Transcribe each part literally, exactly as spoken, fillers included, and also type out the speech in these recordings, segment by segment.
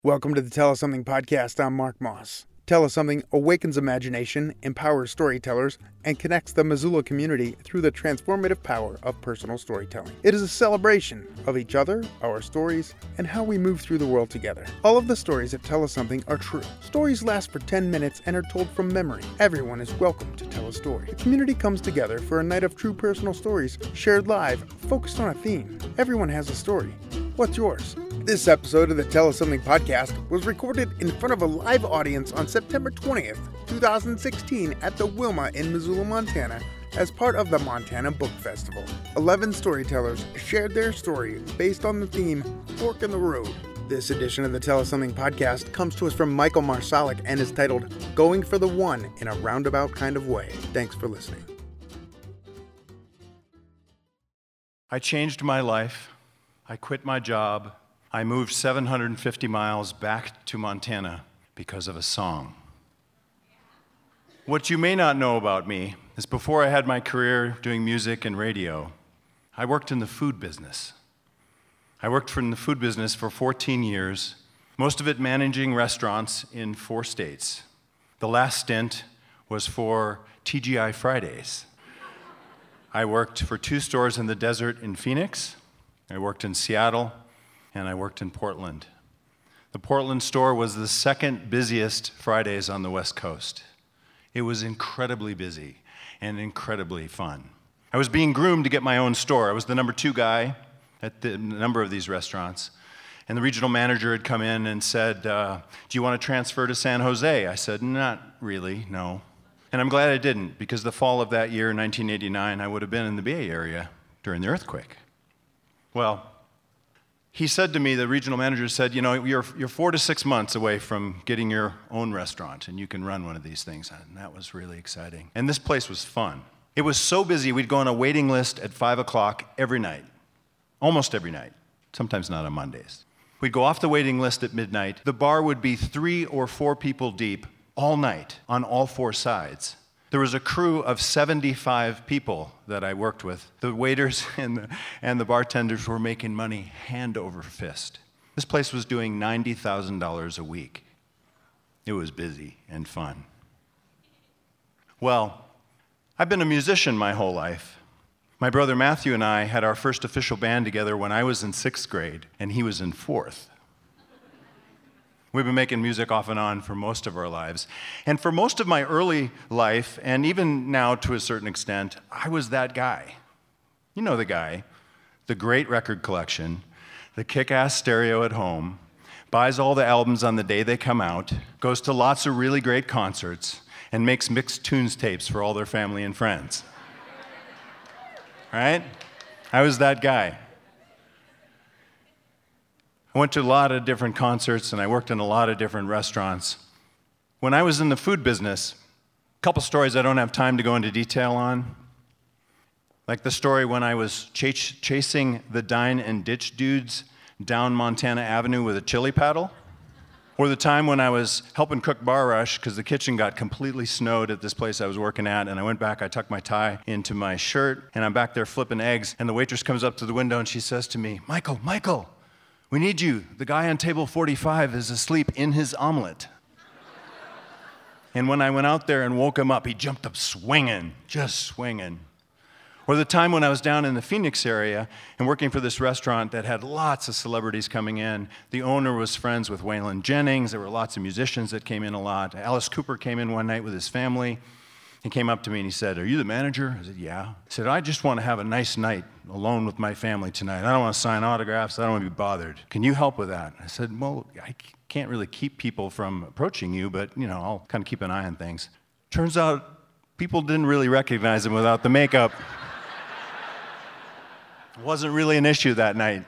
Welcome to the Tell Us Something podcast. I'm Mark Moss. Tell Us Something awakens imagination, empowers storytellers, and connects the Missoula community through the transformative power of personal storytelling. It is a celebration of each other, our stories, and how we move through the world together. All of the stories that Tell Us Something are true. Stories last for ten minutes and are told from memory. Everyone is welcome to tell a story. The community comes together for a night of true personal stories, shared live, focused on a theme. Everyone has a story. What's yours? This episode of the Tell Us Something podcast was recorded in front of a live audience on September twentieth, twenty sixteen at the Wilma in Missoula, Montana, as part of the Montana Book Festival. eleven storytellers shared their story based on the theme Fork in the Road. This edition of the Tell Us Something podcast comes to us from Michael Marsalik and is titled Going for the One in a Roundabout Kind of Way. Thanks for listening. I changed my life. I quit my job. I moved seven hundred fifty miles back to Montana because of a song. What you may not know about me is before I had my career doing music and radio, I worked in the food business. I worked in the food business for fourteen years, most of it managing restaurants in four states. The last stint was for T G I Fridays. I worked for two stores in the desert in Phoenix. I worked in Seattle. And I worked in Portland. The Portland store was the second busiest Fridays on the West Coast. It was incredibly busy and incredibly fun. I was being groomed to get my own store. I was the number two guy at the number of these restaurants. And the regional manager had come in and said, uh, do you want to transfer to San Jose? I said, not really, no. And I'm glad I didn't, because the fall of that year, nineteen eighty-nine, I would have been in the Bay Area during the earthquake. Well, he said to me, the regional manager said, you know, you're, you're four to six months away from getting your own restaurant, and you can run one of these things. And that was really exciting. And this place was fun. It was so busy, we'd go on a waiting list at five o'clock every night, almost every night, sometimes not on Mondays. We'd go off the waiting list at midnight. The bar would be three or four people deep all night on all four sides. There was a crew of seventy-five people that I worked with. The waiters and the, and the bartenders were making money hand over fist. This place was doing ninety thousand dollars a week. It was busy and fun. Well, I've been a musician my whole life. My brother Matthew and I had our first official band together when I was in sixth grade, and he was in fourth. We've been making music off and on for most of our lives. And for most of my early life, and even now to a certain extent, I was that guy. You know the guy. The great record collection, the kick-ass stereo at home, buys all the albums on the day they come out, goes to lots of really great concerts, and makes mixed tunes tapes for all their family and friends. Right? I was that guy. I went to a lot of different concerts, and I worked in a lot of different restaurants. When I was in the food business, a couple stories I don't have time to go into detail on, like the story when I was ch- chasing the dine and ditch dudes down Montana Avenue with a chili paddle, or the time when I was helping cook Bar Rush because the kitchen got completely snowed at this place I was working at, and I went back, I tucked my tie into my shirt, and I'm back there flipping eggs, and the waitress comes up to the window and she says to me, Michael, Michael, we need you. The guy on table forty-five is asleep in his omelet. And when I went out there and woke him up, he jumped up swinging, just swinging. Or the time when I was down in the Phoenix area and working for this restaurant that had lots of celebrities coming in. The owner was friends with Waylon Jennings. There were lots of musicians that came in a lot. Alice Cooper came in one night with his family. He came up to me and he said, are you the manager? I said, yeah. He said, I just want to have a nice night alone with my family tonight. I don't want to sign autographs. I don't want to be bothered. Can you help with that? I said, well, I can't really keep people from approaching you, but, you know, I'll kind of keep an eye on things. Turns out people didn't really recognize him without the makeup. It wasn't really an issue that night.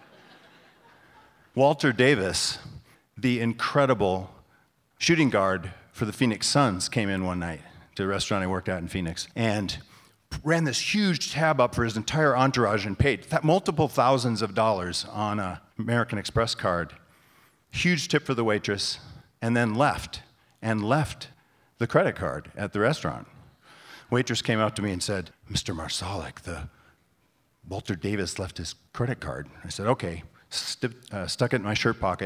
Walter Davis, the incredible shooting guard for the Phoenix Suns, came in one night to a restaurant I worked at in Phoenix, and ran this huge tab up for his entire entourage and paid th- multiple thousands of dollars on an American Express card. Huge tip for the waitress, and then left, and left the credit card at the restaurant. Waitress came up to me and said, Mister Marsalik, the Walter Davis left his credit card. I said, okay, St- uh, stuck it in my shirt pocket,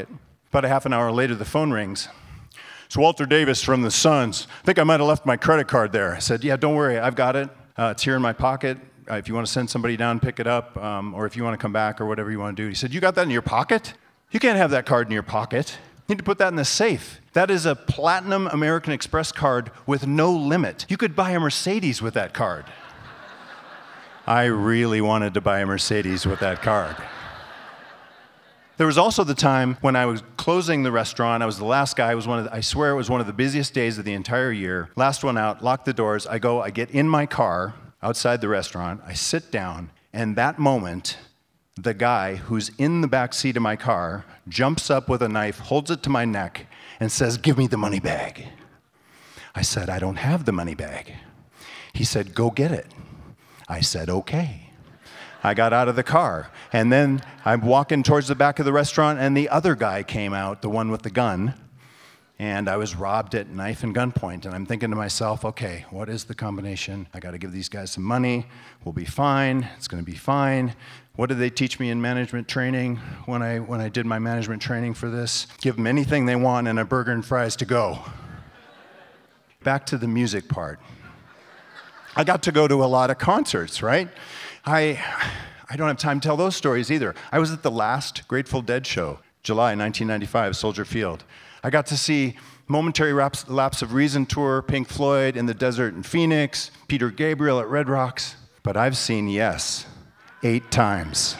About a half an hour later, the phone rings. It's Walter Davis from the Suns. I think I might have left my credit card there. I said, yeah, don't worry, I've got it. Uh, it's here in my pocket. Uh, if you want to send somebody down, pick it up, um, or if you want to come back or whatever you want to do. He said, you got that in your pocket? You can't have that card in your pocket. You need to put that in the safe. That is a platinum American Express card with no limit. You could buy a Mercedes with that card. I really wanted to buy a Mercedes with that card. There was also the time when I was closing the restaurant. I was the last guy. It was one of the, I swear it was one of the busiest days of the entire year. Last one out, lock the doors. I go, I get in my car outside the restaurant. I sit down, and that moment, the guy who's in the back seat of my car jumps up with a knife, holds it to my neck, and says, give me the money bag. I said, I don't have the money bag. He said, go get it. I said, okay. I got out of the car, and then I'm walking towards the back of the restaurant, and the other guy came out, the one with the gun, and I was robbed at knife and gunpoint, and I'm thinking to myself, okay, what is the combination? I got to give these guys some money. We'll be fine. It's going to be fine. What did they teach me in management training when I when I did my management training for this? Give them anything they want and a burger and fries to go. Back to the music part. I got to go to a lot of concerts, right? I I don't have time to tell those stories either. I was at the last Grateful Dead show, July nineteen ninety-five, Soldier Field. I got to see Momentary Lapse, Lapse of Reason tour, Pink Floyd in the desert in Phoenix, Peter Gabriel at Red Rocks. But I've seen Yes eight times.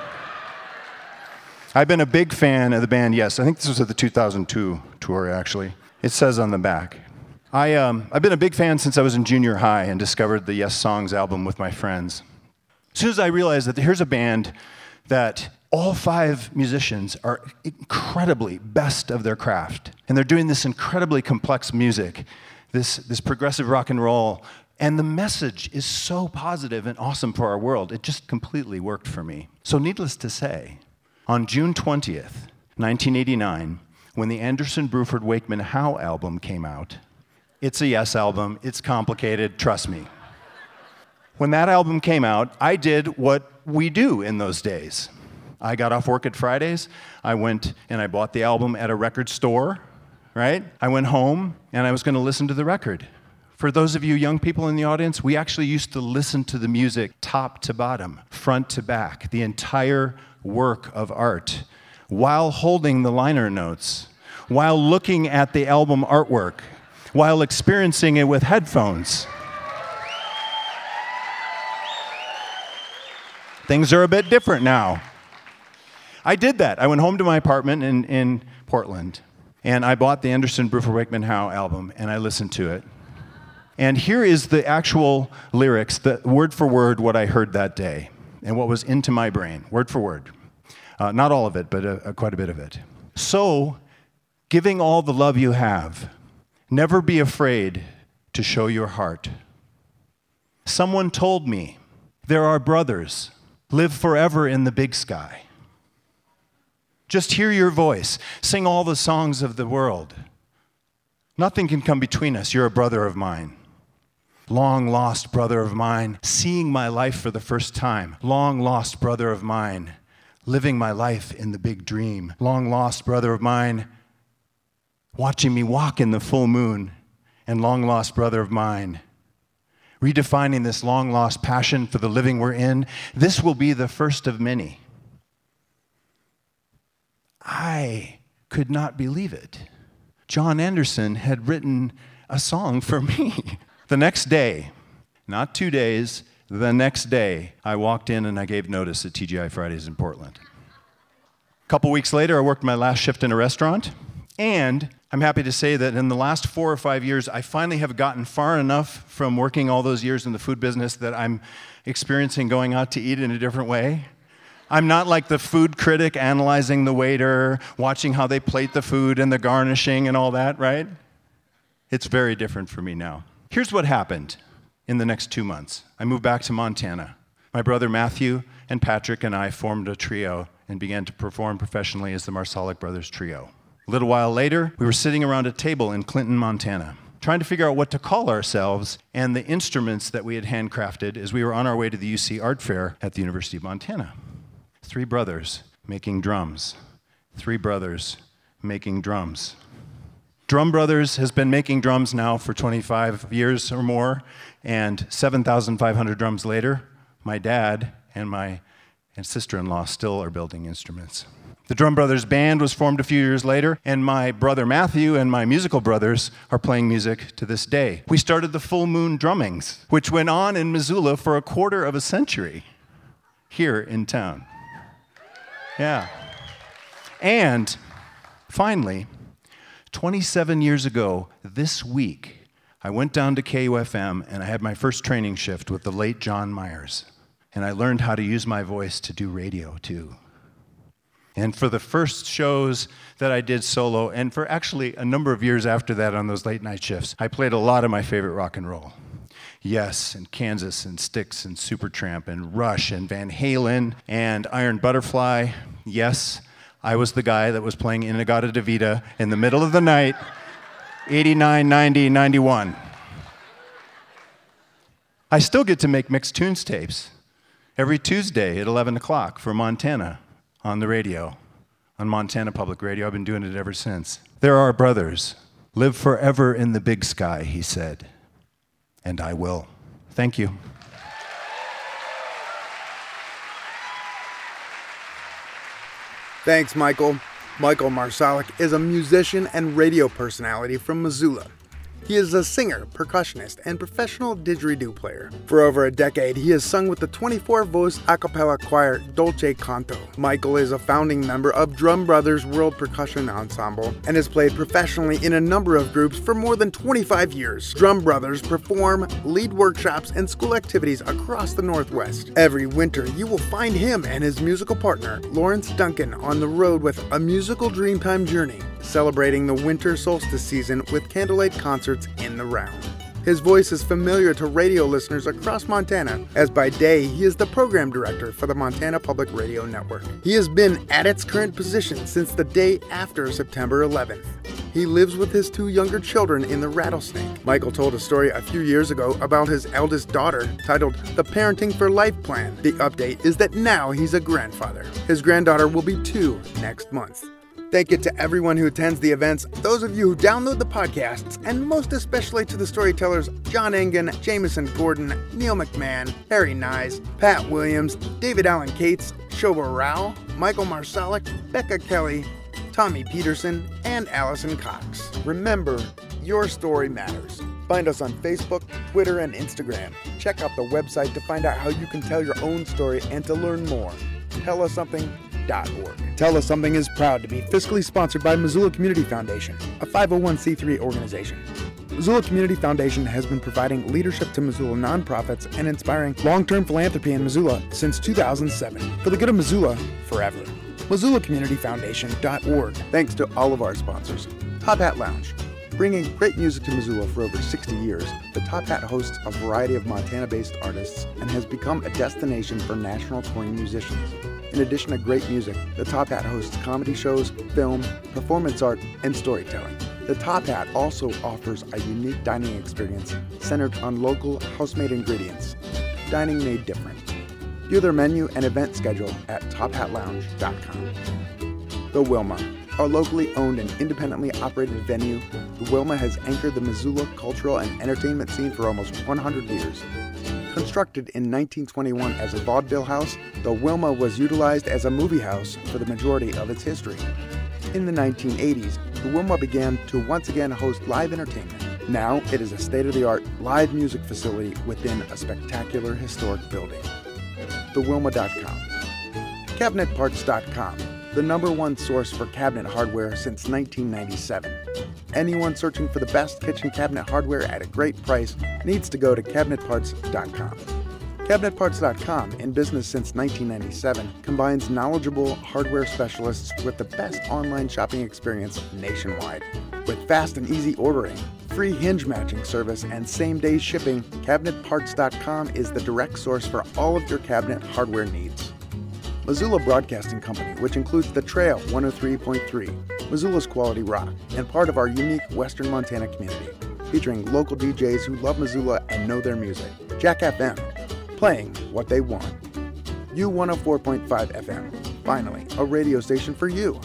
I've been a big fan of the band Yes. I think this was at the two thousand two tour, actually. It says on the back. I, um, I've been a big fan since I was in junior high and discovered the Yes Songs album with my friends. As soon as I realized that here's a band that all five musicians are incredibly best of their craft, and they're doing this incredibly complex music, this, this progressive rock and roll, and the message is so positive and awesome for our world, it just completely worked for me. So needless to say, on June twentieth, nineteen eighty-nine, when the Anderson Bruford Wakeman Howe album came out, it's a Yes album, it's complicated, trust me. When that album came out, I did what we do in those days. I got off work at Fridays, I went and I bought the album at a record store, right? I went home and I was going to listen to the record. For those of you young people in the audience, we actually used to listen to the music top to bottom, front to back, the entire work of art, while holding the liner notes, while looking at the album artwork, while experiencing it with headphones. Things are a bit different now. I did that. I went home to my apartment in, in Portland, and I bought the Anderson Bruford Wakeman Howe album, and I listened to it. And here is the actual lyrics, the word for word what I heard that day, and what was into my brain, word for word. Uh, not all of it, but uh, quite a bit of it. So, giving all the love you have, never be afraid to show your heart. Someone told me, there are brothers, live forever in the big sky. Just hear your voice, sing all the songs of the world. Nothing can come between us, you're a brother of mine. Long lost brother of mine, seeing my life for the first time. Long lost brother of mine, living my life in the big dream. Long lost brother of mine, watching me walk in the full moon. And long lost brother of mine, redefining this long lost passion for the living we're in. This will be the first of many. I could not believe it. John Anderson had written a song for me. The next day, not two days, the next day, I walked in and I gave notice at T G I Fridays in Portland. A couple weeks later, I worked my last shift in a restaurant, and I'm happy to say that in the last four or five years, I finally have gotten far enough from working all those years in the food business that I'm experiencing going out to eat in a different way. I'm not like the food critic analyzing the waiter, watching how they plate the food and the garnishing and all that, right? It's very different for me now. Here's what happened in the next two months. I moved back to Montana. My brother Matthew and Patrick and I formed a trio and began to perform professionally as the Marsalic Brothers Trio. A little while later, we were sitting around a table in Clinton, Montana, trying to figure out what to call ourselves and the instruments that we had handcrafted as we were on our way to the U C Art Fair at the University of Montana. Three brothers making drums. Three brothers making drums. Drum Brothers has been making drums now for twenty-five years or more, and seven thousand five hundred drums later, my dad and my and sister-in-law still are building instruments. The Drum Brothers band was formed a few years later, and my brother Matthew and my musical brothers are playing music to this day. We started the Full Moon Drummings, which went on in Missoula for a quarter of a century here in town. Yeah. And finally, twenty-seven years ago, this week, I went down to K U F M and I had my first training shift with the late John Myers. And I learned how to use my voice to do radio, too. And for the first shows that I did solo, and for actually a number of years after that on those late night shifts, I played a lot of my favorite rock and roll. Yes, and Kansas, and Styx, and Supertramp, and Rush, and Van Halen, and Iron Butterfly. Yes, I was the guy that was playing In-A-Gadda-Da-Vida in the middle of the night, eighty-nine, ninety, ninety-one. I still get to make mixed tunes tapes every Tuesday at eleven o'clock for Montana on the radio, on Montana Public Radio. I've been doing it ever since. There are brothers. Live forever in the big sky, he said. And I will. Thank you. Thanks, Michael. Michael Marsalic is a musician and radio personality from Missoula. He is a singer, percussionist, and professional didgeridoo player. For over a decade, he has sung with the twenty-four voice a cappella choir Dolce Canto. Michael is a founding member of Drum Brothers World Percussion Ensemble and has played professionally in a number of groups for more than twenty-five years. Drum Brothers perform, lead workshops, and school activities across the Northwest. Every winter, you will find him and his musical partner, Lawrence Duncan, on the road with A Musical Dreamtime Journey, celebrating the winter solstice season with candlelight concerts in the round. His voice is familiar to radio listeners across Montana, as by day he is the program director for the Montana Public Radio Network. He has been at its current position since the day after September eleventh. He lives with his two younger children in the Rattlesnake. Michael told a story a few years ago about his eldest daughter, titled The Parenting for Life Plan. The update is that now he's a grandfather. His granddaughter will be two next month. Thank you to everyone who attends the events, those of you who download the podcasts, and most especially to the storytellers John Engen, Jameson Gordon, Neil McMahon, Harry Nyes, Pat Williams, David Allen Cates, Shobha Rao, Michael Marsalic, Becca Kelly, Tommy Peterson, and Allison Cox. Remember, your story matters. Find us on Facebook, Twitter, and Instagram. Check out the website to find out how you can tell your own story and to learn more. Tell us something dot org. Tell Us Something is proud to be fiscally sponsored by Missoula Community Foundation, a five oh one c three organization. Missoula Community Foundation has been providing leadership to Missoula nonprofits and inspiring long-term philanthropy in Missoula since two thousand seven. For the good of Missoula, forever. Missoula Community Foundation dot org. Thanks to all of our sponsors. Top Hat Lounge. Bringing great music to Missoula for over sixty years, the Top Hat hosts a variety of Montana-based artists and has become a destination for national touring musicians. In addition to great music, the Top Hat hosts comedy shows, film, performance art, and storytelling. The Top Hat also offers a unique dining experience centered on local, house-made ingredients. Dining made different. View their menu and event schedule at top hat lounge dot com. The Wilma. A locally owned and independently operated venue, the Wilma has anchored the Missoula cultural and entertainment scene for almost one hundred years. Constructed in nineteen twenty-one as a vaudeville house, the Wilma was utilized as a movie house for the majority of its history. In the nineteen eighties, the Wilma began to once again host live entertainment. Now, it is a state-of-the-art live music facility within a spectacular historic building. the wilma dot com. cabinet parts dot com, the number one source for cabinet hardware since nineteen ninety-seven. Anyone searching for the best kitchen cabinet hardware at a great price needs to go to cabinet parts dot com. cabinet parts dot com, in business since nineteen ninety-seven, combines knowledgeable hardware specialists with the best online shopping experience nationwide. With fast and easy ordering, free hinge matching service, and same-day shipping, cabinet parts dot com is the direct source for all of your cabinet hardware needs. Missoula Broadcasting Company, which includes The Trail one oh three point three, Missoula's Quality Rock, and part of our unique Western Montana community, featuring local D Js who love Missoula and know their music. Jack F M, playing what they want. U one oh four point five F M, finally, a radio station for you.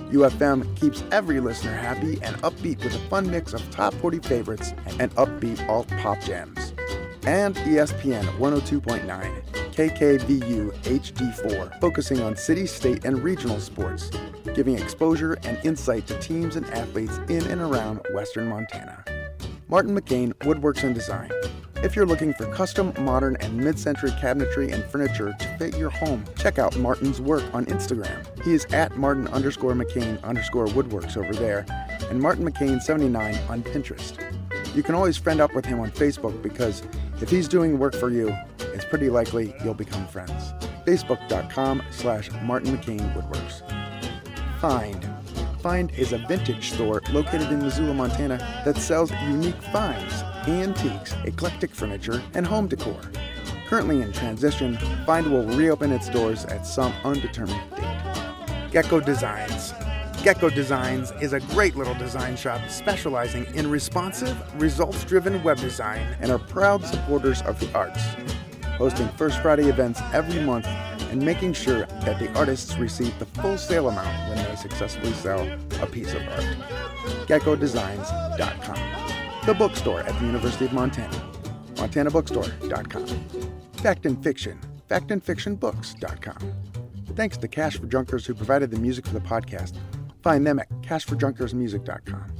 U F M keeps every listener happy and upbeat with a fun mix of top forty favorites and upbeat alt-pop jams. And E S P N one oh two point nine, K K V U H D four, focusing on city, state, and regional sports, giving exposure and insight to teams and athletes in and around Western Montana. Martin McCain Woodworks and Design. If you're looking for custom, modern, and mid-century cabinetry and furniture to fit your home, check out Martin's work on Instagram. He is at Martin underscore McCain underscore Woodworks over there, and Martin McCain seventy-nine on Pinterest. You can always friend up with him on Facebook because if he's doing work for you, it's pretty likely you'll become friends. Facebook.com slash Martin McCain Woodworks. Find. Find is a vintage store located in Missoula, Montana that sells unique finds, antiques, eclectic furniture, and home decor. Currently in transition, Find will reopen its doors at some undetermined date. Gecko Designs. Gecko Designs is a great little design shop specializing in responsive, results-driven web design and are proud supporters of the arts, hosting First Friday events every month and making sure that the artists receive the full sale amount when they successfully sell a piece of art. Gecko Designs dot com. The bookstore at the University of Montana. Montana Bookstore dot com. Fact and Fiction. Fact and Fiction Books dot com. Thanks to Cash for Junkers who provided the music for the podcast. Find them at Cash for Junkers Music dot com.